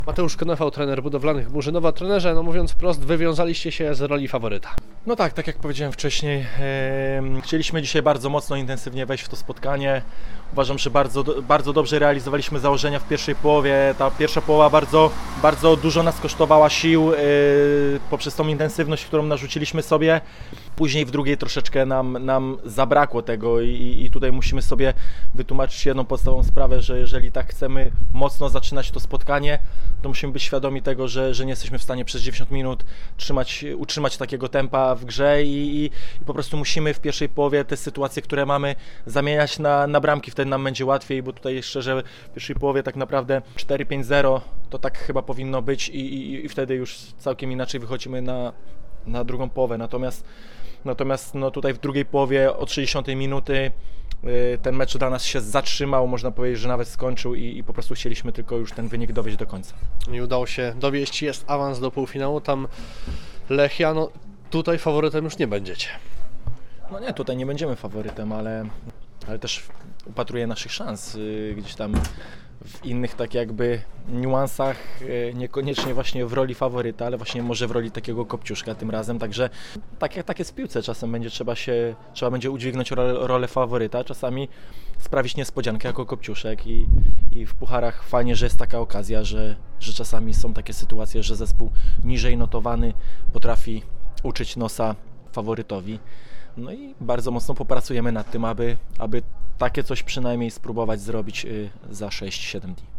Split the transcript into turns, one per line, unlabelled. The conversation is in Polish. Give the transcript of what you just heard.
Mateusz Konefał, trener budowlanych Murzynowa. Trenerze, no mówiąc wprost, wywiązaliście się z roli faworyta.
No tak jak powiedziałem wcześniej, chcieliśmy dzisiaj bardzo mocno, intensywnie wejść w to spotkanie. Uważam, że bardzo dobrze realizowaliśmy założenia w pierwszej połowie. Ta pierwsza połowa bardzo dużo nas kosztowała sił poprzez tą intensywność, którą narzuciliśmy sobie. Później w drugiej troszeczkę nam zabrakło tego i tutaj musimy sobie wytłumaczyć jedną podstawową sprawę, że jeżeli tak chcemy mocno zaczynać to spotkanie, to musimy być świadomi tego, że nie jesteśmy w stanie przez 90 minut utrzymać takiego tempa w grze i po prostu musimy w pierwszej połowie te sytuacje, które mamy, zamieniać na bramki. Wtedy nam będzie łatwiej, bo tutaj szczerze w pierwszej połowie tak naprawdę 4-5-0 to tak chyba powinno być i wtedy już całkiem inaczej wychodzimy na drugą połowę. Natomiast no tutaj w drugiej połowie od 60 minuty ten mecz dla nas się zatrzymał, można powiedzieć, że nawet skończył i po prostu chcieliśmy tylko już ten wynik dowieść do końca.
Nie udało się dowieść, jest awans do półfinału, tam Lechia, no tutaj faworytem już nie będziecie.
No nie, tutaj nie będziemy faworytem, ale też upatruję naszych szans gdzieś tam w innych tak jakby niuansach, niekoniecznie właśnie w roli faworyta, ale właśnie może w roli takiego kopciuszka tym razem, także tak jest w piłce, czasem trzeba będzie udźwignąć rolę faworyta, czasami sprawić niespodziankę jako kopciuszek i w pucharach fajnie, że jest taka okazja, że czasami są takie sytuacje, że zespół niżej notowany potrafi uczyć nosa faworytowi. No i bardzo mocno popracujemy nad tym, aby takie coś przynajmniej spróbować zrobić za 6-7 dni.